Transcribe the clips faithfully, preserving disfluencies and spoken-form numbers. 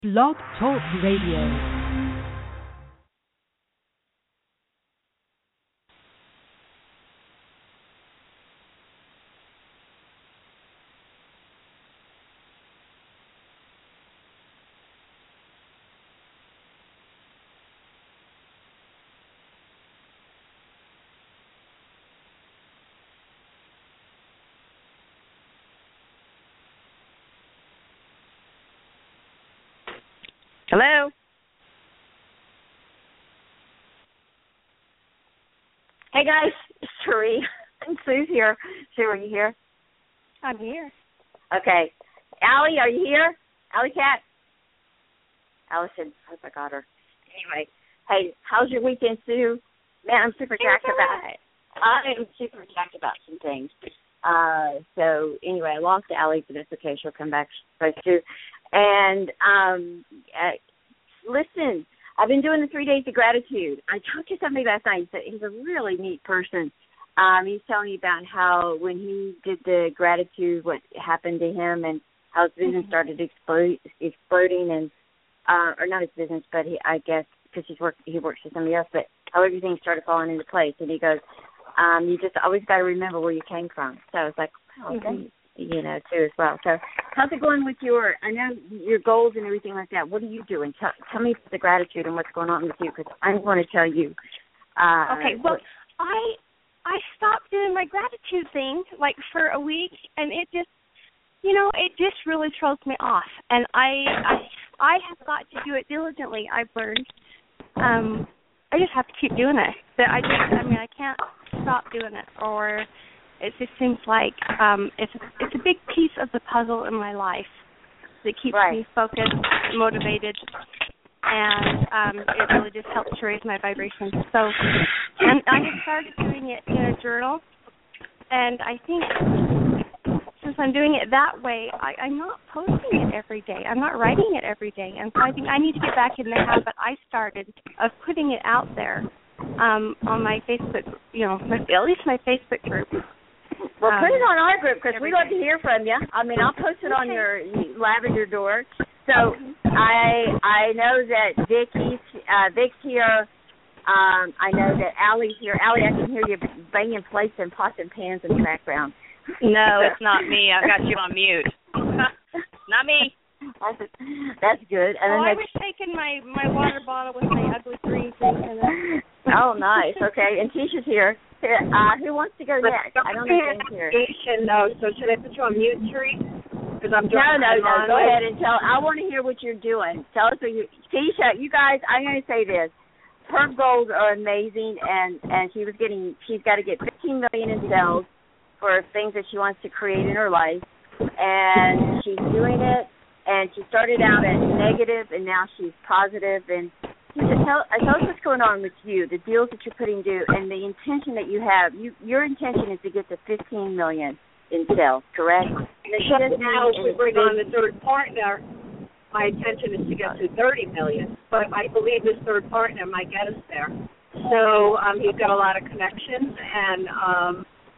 Blog Talk Radio. Hello? Hey, guys. It's Sheree. And Sue's here. Sue, are you here? I'm here. Okay. Allie, are you here? Allie Cat? Allison. I hope I got her. Anyway. Hey, how's your weekend, Sue? Man, I'm super jacked about it. I am super jacked about some things. Uh, so, anyway, I lost Allie, but that's okay. She'll come back. But Sue. And um, uh, listen, I've been doing the three days of gratitude. I talked to somebody last night. He said he's a really neat person. Um, he's telling me about how when he did the gratitude, what happened to him, and how his business started explode, exploding, and uh, or not his business, but he, I guess because he's work, he works for somebody else, but how everything started falling into place. And he goes, um, you just always got to remember where you came from. So I was like, oh, mm-hmm. thank you. You know, too, as well. So how's it going with your, I know your goals and everything like that. What are you doing? Tell, tell me the gratitude and what's going on with you, because I want to tell you. Uh, okay, well, what, I I stopped doing my gratitude thing, like, for a week, and it just, you know, it just really throws me off. And I I, I have got to do it diligently, I've learned. Um, I just have to keep doing it. But I just, I mean, I can't stop doing it, or it just seems like um, it's, it's a big piece of the puzzle in my life that keeps right. me focused, motivated, and um, it really just helps to raise my vibrations. So, and I have started doing it in a journal, and I think since I'm doing it that way, I, I'm not posting it every day. I'm not writing it every day, and so I think I need to get back in the habit I started of putting it out there um, on my Facebook, you know, my, at least my Facebook group. Well, um, put it on our group, because we love day. to hear from you. I mean, I'll post it okay. on your lavender door. So I I know that Vicky's uh, Vic's here. Um, I know that Allie's here. Allie, I can hear you banging plates and pots and pans in the background. No, it's not me. I've got you on mute. Not me. That's, that's good. And oh, then I was taking my, my water bottle with my ugly green thing in it. Oh, nice. Okay, and Tisha's here. Uh, who wants to go next? I don't know who's here. No, so should I put you on mute, Sheree? Because I'm no, no, no. Go with... ahead and tell. I want to hear what you're doing. Tell us what you, Tisha. You guys, I'm going to say this. Her goals are amazing, and and she was getting. She's got to get fifteen million in sales for things that she wants to create in her life, and she's doing it. And she started out as negative, and now she's positive. And tell, tell us what's going on with you, the deals that you're putting due, and the intention that you have. You, your intention is to get to fifteen million in sales, correct? So now, if we bring on the third partner, my intention is to get to thirty million. But I believe this third partner might get us there. So um, he's got a lot of connections, and um,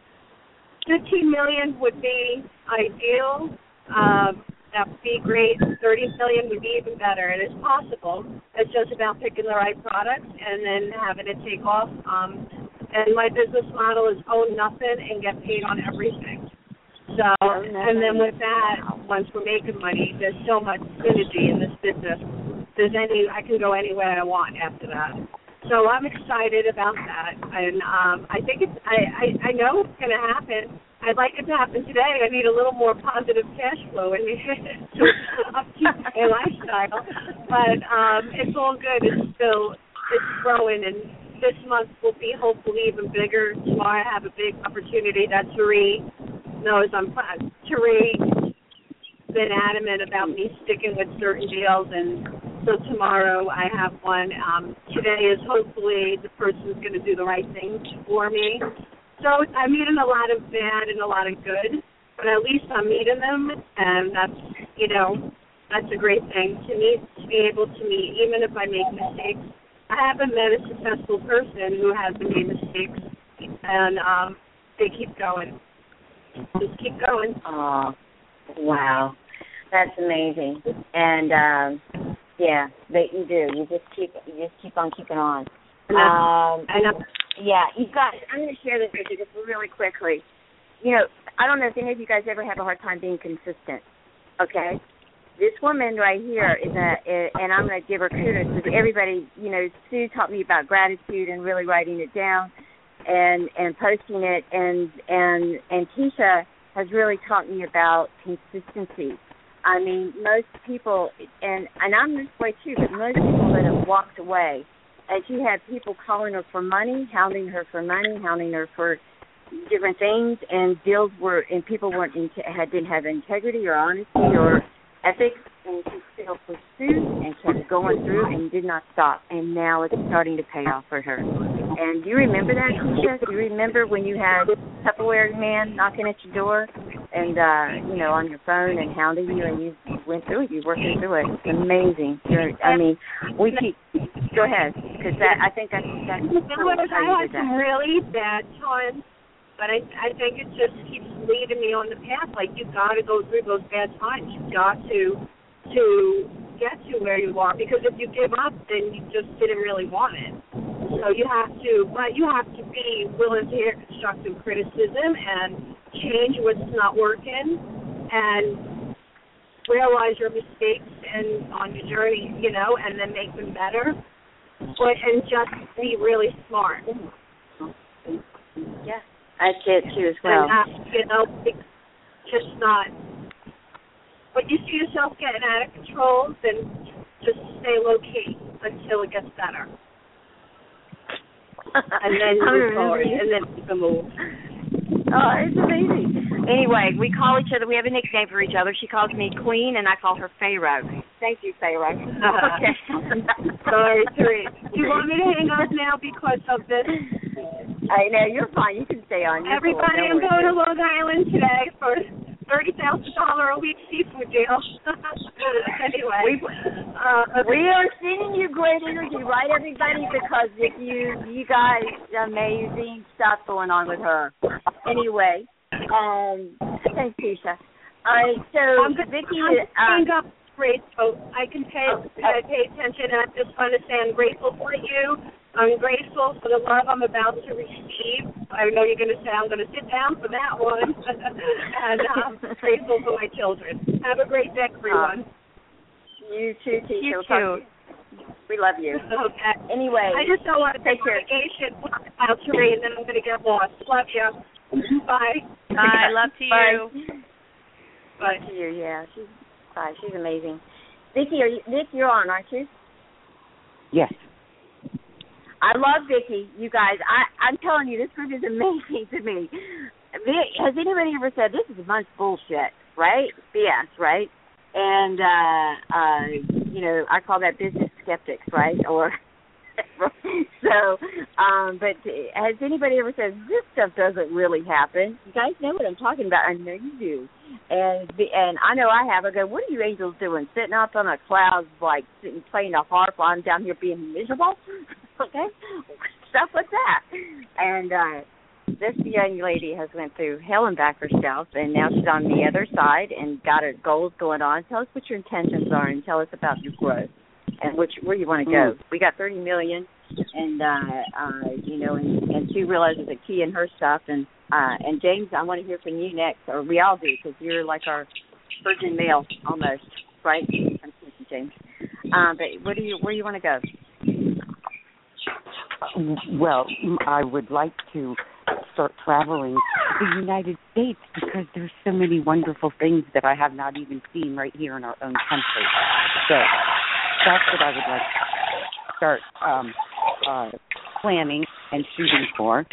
fifteen million would be ideal. Um, That would be great. thirty million would be even better. It is possible. It's just about picking the right products and then having it take off. Um, and my business model is own nothing and get paid on everything. So, and then with that, once we're making money, there's so much synergy in this business. There's any, I can go anywhere I want after that. So I'm excited about that, and um, I think it's, I, I, I know it's going to happen. I'd like it to happen today. I need a little more positive cash flow in me to upkeep my lifestyle. But um, it's all good. It's still, it's growing, and this month will be hopefully even bigger. Tomorrow I have a big opportunity that Therese knows I'm, Therese been adamant about me sticking with certain deals, and so tomorrow I have one. Um, today is hopefully the person's going to do the right thing for me. So I'm meeting a lot of bad and a lot of good, but at least I'm meeting them, and that's, you know, that's a great thing to meet, to be able to meet, even if I make mistakes. I haven't met a successful person who hasn't made mistakes, and um, they keep going. Just keep going. Oh, wow. That's amazing. And um, Yeah, but you do. You just keep you just keep on keeping on. And I, Um, and I, yeah, you guys. I'm going to share this with you just really quickly. You know, I don't know if any of you guys ever have a hard time being consistent. Okay, this woman right here is a, is, and I'm going to give her kudos because everybody. You know, Sue taught me about gratitude and really writing it down, and and posting it, and and and Keisha has really taught me about consistency. I mean, most people, and and I'm this way too, but most people that have walked away, and she had people calling her for money, hounding her for money, hounding her for different things, and deals were, and people weren't, in, had didn't have integrity or honesty or ethics, and she still pursued and kept going through and did not stop, and now it's starting to pay off for her. And do you remember that, Keisha? Do you remember when you had Tupperware man knocking at your door and, uh, you know, on your phone and hounding you, and you went through it, you worked through it? It's amazing. You're, I mean, we keep, go ahead, because that, I think that's, that's how I you had did that. some really bad times, but I, I think it just keeps leading me on the path. Like, you've got to go through those bad times. You've got to, to get to where you are, because if you give up, then you just didn't really want it. So you have to, but you have to be willing to hear constructive criticism and change what's not working and realize your mistakes and on your journey, you know, and then make them better. But and just be really smart. Yeah, I see it too as well. And have, you know, it's just not. When you see yourself getting out of control, then just stay low key until it gets better. And then move forward, and then make a move. Oh, it's amazing. Anyway, we call each other, we have a nickname for each other. She calls me Queen, and I call her Pharaoh. Thank you, Pharaoh. Uh, okay. Sorry, sorry. Do you want me to hang up now because of this? I know, you're fine. You can stay on. You're Everybody, cool. I'm going to Long Island today for thirty thousand dollars a week seafood deal. Anyway. We, uh, we are sending you great energy, right, everybody? Because if you, you guys, amazing stuff going on with her. Anyway, um, thanks, Keisha. All right, so I'm gonna, Vicki, I'm um, up great, so I can pay, I pay attention, and I just want to say I'm grateful for you. I'm grateful for the love I'm about to receive. I know you're going to say I'm going to sit down for that one. And I'm grateful for my children. Have a great day, everyone. Uh, you too, Keisha. You We'll too. talk to you. We love you. Okay. Anyway. I just don't want to take take care. vacation out to read, and then I'm going to get lost. Love you. Bye. Bye. Love to Bye. you. Bye to you, yeah. She's, bye. She's amazing. Vicki, are you, Vic, you're on, aren't you? Yes. I love Vicki, you guys. I, I'm telling you, this group is amazing to me. Vic, has anybody ever said, this is a bunch of bullshit, right? B S, right? And, uh, uh, you know, I call that business skeptics, right? Or so, um, but has anybody ever said, this stuff doesn't really happen? You guys know what I'm talking about. I know you do. And the, and I know I have. I go, what are you angels doing? Sitting up on a cloud, like sitting playing a harp while I'm down here being miserable? Okay? Stuff like that. And uh, this young lady has went through hell and back herself, and now she's on the other side and got her goals going on. Tell us what your intentions are, and tell us about your growth and which where you want to go. We got thirty million, and uh, uh, you know, and, and she realizes the key in her stuff. And uh, and James, I want to hear from you next, or we all do, because you're like our virgin male almost, right? I'm thinking, James. Um, but where do you where do you want to go? Well, I would like to start traveling to the United States because there's so many wonderful things that I have not even seen right here in our own country. So that's what I would like to start um, uh, planning and shooting for.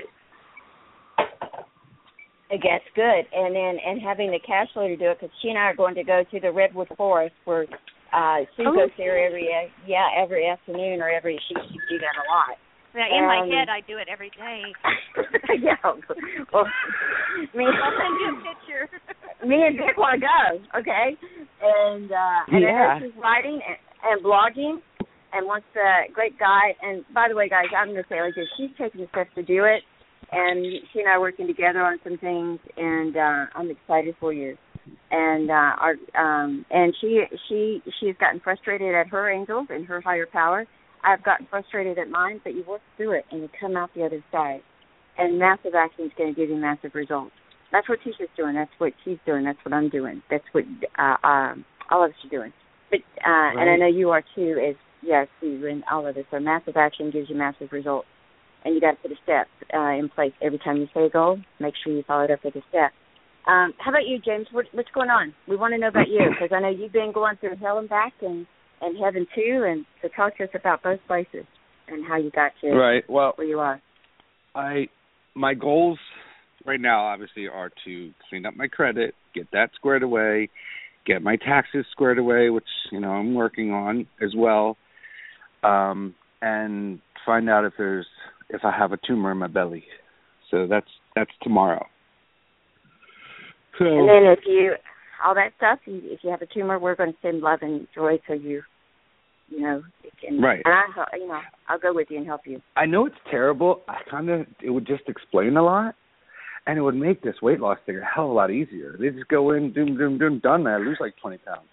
I guess good, and then and having the cash flow to do it, because she and I are going to go to the Redwood Forest where uh, Sue Oh, goes there every yeah every afternoon or every she she do that a lot. Yeah, in my Um, head, I do it every day. yeah, well, me, I'll send you a picture. me and Vic want to go, okay? And uh, and Yeah. I know she's writing and, and blogging, and wants a great guy. And by the way, guys, I'm going to say like this: she's taking the steps to do it, and she and I are working together on some things, and uh, I'm excited for you. and uh, our um, and she she she's gotten frustrated at her angels and her higher power. I've gotten frustrated at mine, but you work through it and you come out the other side. And massive action is going to give you massive results. That's what Tisha's doing. That's what she's doing. That's what I'm doing. That's what uh, um, all of us are doing. But uh, right. And I know you are too. As yes, you and all of us. So massive action gives you massive results, and you got to put a step uh, in place every time you say a goal. Make sure you follow it up with a step. Um, how about you, James? What, what's going on? We want to know about you because I know you've been going through hell and back and, and heaven too. And so talk to us about both places and how you got to right. Well, where you are. I my goals right now obviously are to clean up my credit, get that squared away, get my taxes squared away, which you know I'm working on as well, um, and find out if there's if I have a tumor in my belly. So that's that's tomorrow. So, and then if you, all that stuff, you, if you have a tumor, we're going to send love and joy so you, you know, you can, right. And I, you know, I'll go with you and help you. I know it's terrible. I kind of, it would just explain a lot, and it would make this weight loss thing a hell of a lot easier. They just go in, doom, doom, doom, done, man. I lose like twenty pounds.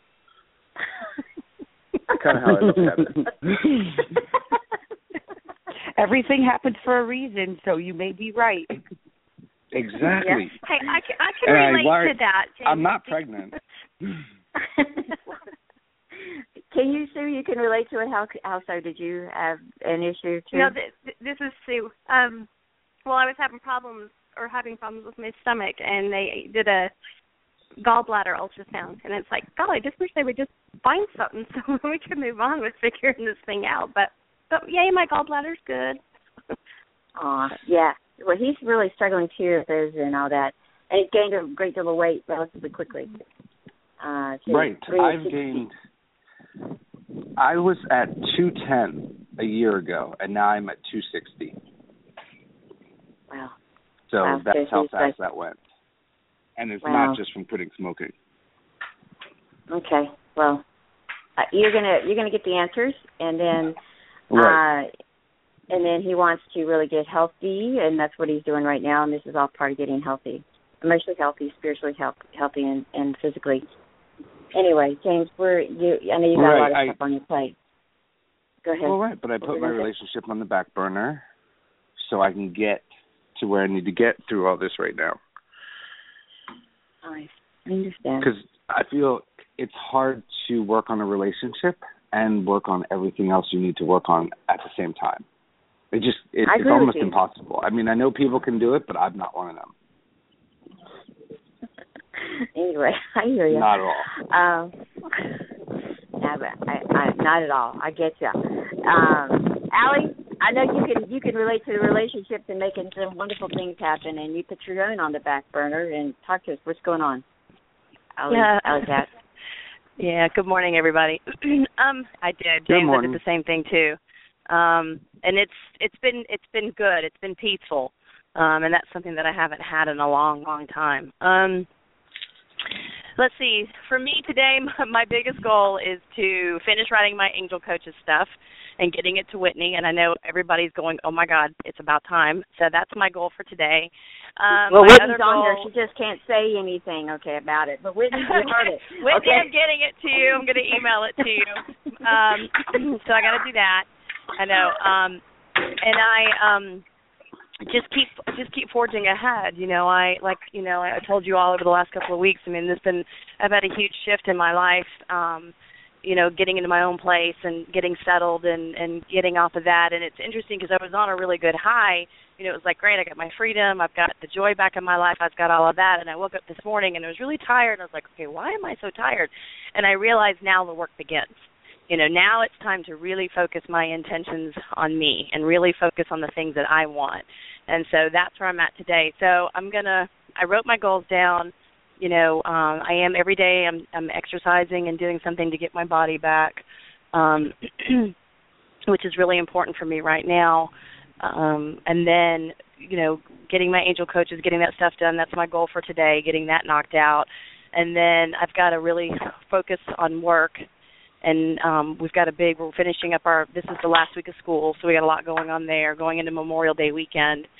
That's kind of how I look at it. Everything happens for a reason, so you may be right. Exactly. Yeah. Hey, I can, I can and relate I wired, to that. James. I'm not pregnant. Can you, Sue? You can relate to it. How how so? Did you have an issue too? No, th- this is Sue. Um, well, I was having problems or having problems with my stomach, and they did a gallbladder ultrasound, and it's like, God, I just wish they would just find something so we could move on with figuring this thing out. But but yay, my gallbladder's good. Aw, yeah. Well, he's really struggling too with his and all that. And he's gained a great deal of weight relatively quickly. Uh, right. I've gained, I was at two ten a year ago, and now I'm at two sixty. Wow. So wow. that's so how fast like, that went. And it's wow. not just from quitting smoking. Okay. Well, uh, you're gonna you're gonna get the answers, and then right. uh, and then he wants to really get healthy, and that's what he's doing right now. And this is all part of getting healthy, emotionally healthy, spiritually health, healthy, and, and physically. Anyway, James, we're you. I know you got right. a lot of I, stuff on your plate. Go ahead. Well, right, but I put my relationship on the back burner so I can get to where I need to get through all this right now. I understand. Because I feel it's hard to work on a relationship and work on everything else you need to work on at the same time. It just it, it's almost impossible. I mean, I know people can do it, but I'm not one of them. Anyway, I hear you. Not at all. Um, no, but I, I, not at all. I get you. Um, Allie, I know you can you can relate to the relationships and making some wonderful things happen, and you put your own on the back burner. And talk to us. What's going on? Allie, yeah. Allie Cat. Yeah. Good morning, everybody. um, I did. Good James, morning. I did the same thing too. Um, and it's it's been it's been good. It's been peaceful, um, and that's something that I haven't had in a long, long time. Um, let's see. For me today, my, my biggest goal is to finish writing my Angel Coaches stuff and getting it to Whitney. And I know everybody's going, "Oh my God, it's about time." So that's my goal for today. Um, well, my Whitney's other on goal, here. She just can't say anything, okay, about it. But Whitney, you heard it. Whitney, okay. I'm getting it to you. I'm going to email it to you. Um, so I got to do that. I know, um, and I um, just keep just keep forging ahead. You know, I like you know I told you all over the last couple of weeks. I mean, there's been I've had a huge shift in my life. Um, you know, getting into my own place and getting settled and and getting off of that. And it's interesting because I was on a really good high. You know, it was like great. I got my freedom. I've got the joy back in my life. I've got all of that. And I woke up this morning and I was really tired. And I was like, okay, why am I so tired? And I realized now the work begins. You know, now it's time to really focus my intentions on me and really focus on the things that I want. And so that's where I'm at today. So I'm going to, I wrote my goals down. You know, um, I am every day I'm, I'm exercising and doing something to get my body back, um, which is really important for me right now. Um, and then, you know, getting my Angel Coaches, getting that stuff done, that's my goal for today, getting that knocked out. And then I've got to really focus on work. And um, we've got a big, we're finishing up our, this is the last week of school, so we got a lot going on there, going into Memorial Day weekend.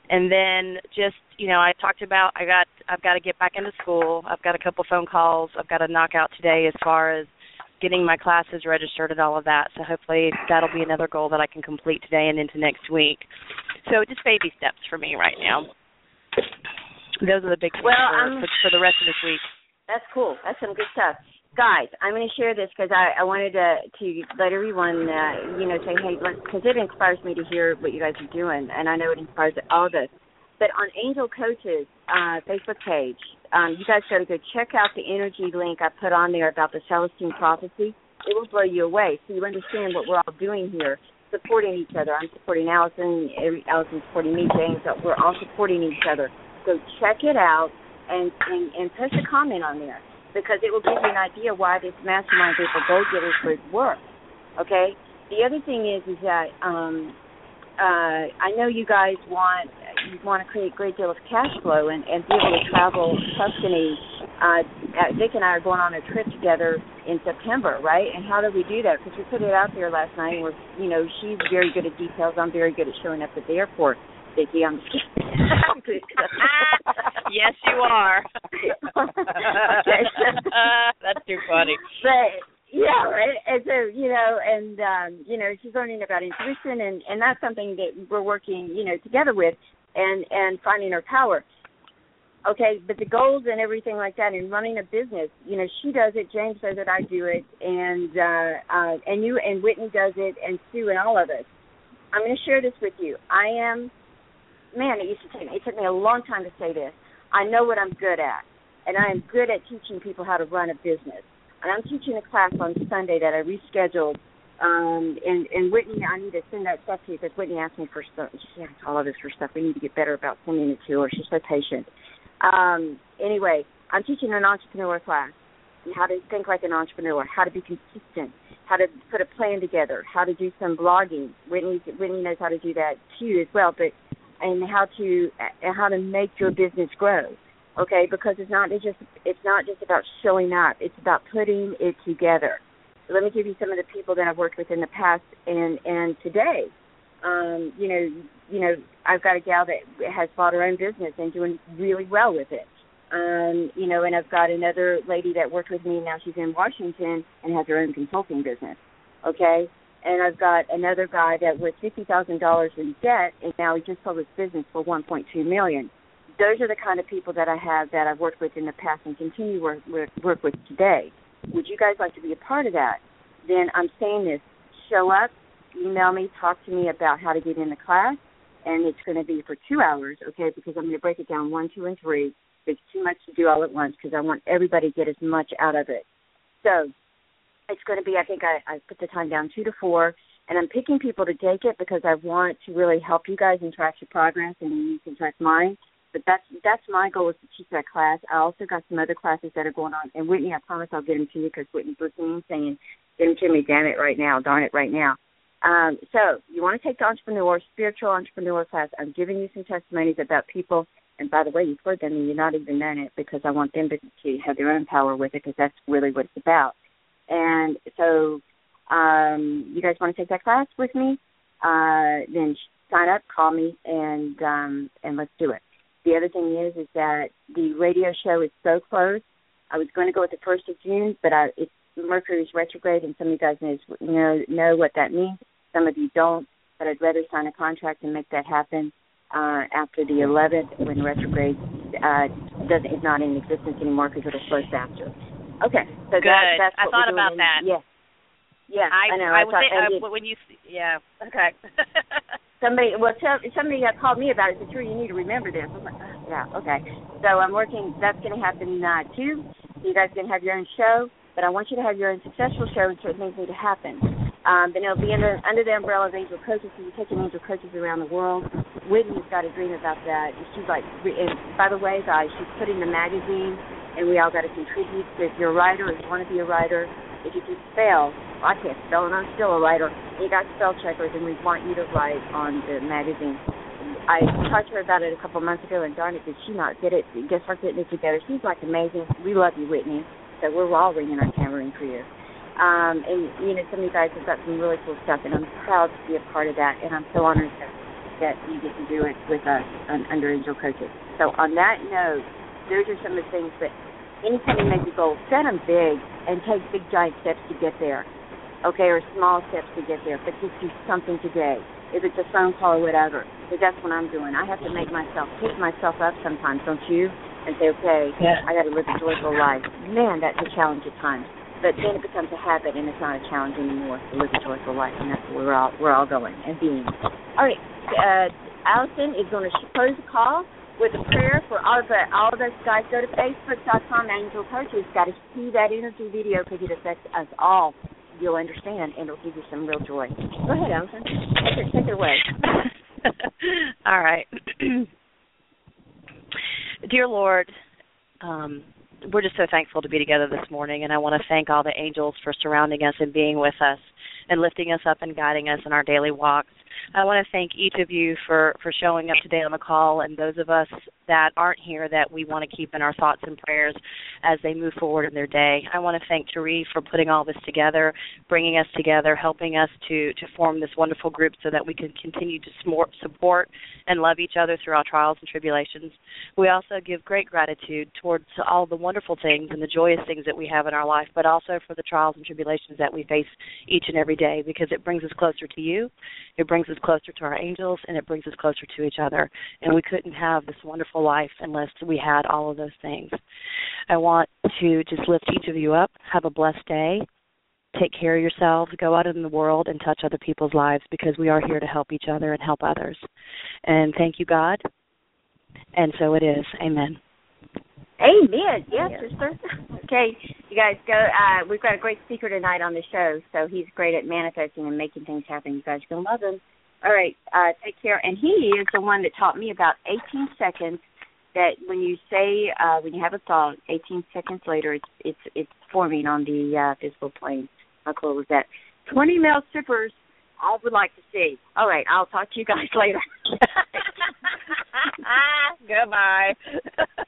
and then just, you know, I talked about I got I've got to get back into school. I've got a couple phone calls I've got to knock out today as far as getting my classes registered and all of that. So hopefully that'll be another goal that I can complete today and into next week. So just baby steps for me right now. Those are the big things well, for, for, for the rest of this week. That's cool. That's some good stuff. Guys, I'm going to share this because I, I wanted to, to let everyone, uh, you know, say, hey, because it inspires me to hear what you guys are doing, and I know it inspires all of us. But on Angel Coach's uh, Facebook page, um, you guys got to go check out the energy link I put on there about the Celestine prophecy. It will blow you away. So you understand what we're all doing here, supporting each other. I'm supporting Allison, Allison's supporting me, James. We're all supporting each other. So check it out and, and, and post a comment on there, because it will give you an idea why this mastermind group of gold getters would work. Okay? The other thing is is that um, uh, I know you guys want you want to create a great deal of cash flow and, and be able to travel Tuscany. Uh, Dick and I are going on a trip together in September, right? And how do we do that? Because we put it out there last night. We're, you know, she's very good at details. I'm very good at showing up at the airport. Dickie, I'm just kidding. Yes, you are. Okay. That's too funny. But yeah, right. And so, you know, and um, you know, she's learning about intuition, and, and that's something that we're working, you know, together with, and and finding her power. Okay, but the goals and everything like that, and running a business, you know, she does it. James does it. I do it, and uh, uh, and you and Whitney does it, and Sue and all of us. I'm going to share this with you. I am. Man, it used to take me, it took me a long time to say this. I know what I'm good at, and I am good at teaching people how to run a business. And I'm teaching a class on Sunday that I rescheduled, um, and, and Whitney, I need to send that stuff to you because Whitney asked me for stuff. She asked all of us for stuff. We need to get better about sending it to her. She's so patient. Um, anyway, I'm teaching an entrepreneur class, and how to think like an entrepreneur, how to be consistent, how to put a plan together, how to do some blogging. Whitney, Whitney knows how to do that too as well, but and how to and how to make your business grow, okay? Because it's not it's just it's not just about showing up; it's about putting it together. So let me give you some of the people that I've worked with in the past and and today. Um, you know, you know, I've got a gal that has bought her own business and doing really well with it. Um, you know, and I've got another lady that worked with me. Now she's in Washington and has her own consulting business, okay? And I've got another guy that was fifty thousand dollars in debt, and now he just sold his business for one point two million dollars. Those are the kind of people that I have that I've worked with in the past and continue work, work, work with today. Would you guys like to be a part of that? Then I'm saying this, show up, email me, talk to me about how to get in the class, and it's going to be for two hours, okay, because I'm going to break it down one, two, and three. It's too much to do all at once because I want everybody to get as much out of it. So it's going to be, I think I, I put the time down two to four, and I'm picking people to take it because I want to really help you guys and track your progress, and you can track mine. But that's that's my goal, is to teach that class. I also got some other classes that are going on. And, Whitney, I promise I'll get them to you because Whitney's listening and saying, get them to me, damn it, right now, darn it, right now. Um, so you want to take the entrepreneur, spiritual entrepreneur class. I'm giving you some testimonies about people. And, by the way, you've heard them and you're not even done it because I want them to, to have their own power with it because that's really what it's about. And so um, you guys want to take that class with me? Uh, then sign up, call me, and um, and let's do it. The other thing is is that the radio show is so close. I was going to go with the first of June, but I, it's Mercury's retrograde, and some of you guys know, know, know what that means. Some of you don't, but I'd rather sign a contract and make that happen uh, after the eleventh when retrograde uh, doesn't is not in existence anymore because it'll slow faster. Okay, so good. That, that's I what thought we're doing. about that. Yeah, yeah. I, I know. I, I was thought, say, uh, when you, yeah, okay. somebody, well, tell, somebody got called me about it. Said, "Sure, you need to remember this." I'm like, oh, yeah, okay. So I'm working. That's going to happen uh, too. So you guys can have your own show, but I want you to have your own successful show, and certain things need to happen. Um, but it'll be under, under the umbrella of Angel Coaches. So you're taking Angel Coaches around the world. Whitney's got a dream about that. And she's like, and by the way, guys, she's putting the magazine, and we all got to contribute. So if you're a writer, if you want to be a writer, if you can spell, well, I can't spell, and I'm still a writer. You got spell checkers, and we want you to write on the magazine. I talked to her about it a couple months ago, and darn it, did she not get it? Guess we're getting it together. She's like amazing. We love you, Whitney. So we're all ringing our tambourine for you. Um, and, you know, some of you guys have got some really cool stuff, and I'm proud to be a part of that, and I'm so honored to that you get to do it with us on, under Angel Coaches. So on that note, those are some of the things that anytime you make a goal, set them big and take big, giant steps to get there, okay, or small steps to get there, but just do something today. If it's a phone call or whatever, because that's what I'm doing. I have to make myself, pick myself up sometimes, don't you? And say, okay, yeah. I got to live a joyful life. Man, that's a challenge at times. But then it becomes a habit, and it's not a challenge anymore to live a joyful life, and that's where we're all we're all going and being. All right, uh, Allison is going to close the call with a prayer for all of the, all of us guys. Go to facebook dot com, Angel Coaches. Got to see that energy video because it affects us all. You'll understand, and it'll give you some real joy. Go ahead, Allison. Take it, take it away. All right. Dear Lord, um, we're just so thankful to be together this morning, and I want to thank all the angels for surrounding us and being with us and lifting us up and guiding us in our daily walks. I want to thank each of you for, for showing up today on the call, and those of us that aren't here that we want to keep in our thoughts and prayers as they move forward in their day. I want to thank Therese for putting all this together, bringing us together, helping us to, to form this wonderful group so that we can continue to support and love each other through our trials and tribulations. We also give great gratitude towards all the wonderful things and the joyous things that we have in our life, but also for the trials and tribulations that we face each and every day, because it brings us closer to you, it brings us closer to our angels, and it brings us closer to each other. And we couldn't have this wonderful life unless we had all of those things. I want to just lift each of you up. Have a blessed day. Take care of yourselves. Go out in the world and touch other people's lives, because we are here to help each other and help others. And thank you, God. And so it is. Amen. Amen. Yes, sister. Okay, you guys go. Uh, we've got a great speaker tonight on the show, so he's great at manifesting and making things happen. You guys are going to love him. All right, uh, take care. And he is the one that taught me about eighteen seconds that when you say, uh, when you have a thought, eighteen seconds later, it's it's it's forming on the uh, physical plane. How cool is that? twenty male strippers I would like to see. All right, I'll talk to you guys later. Goodbye.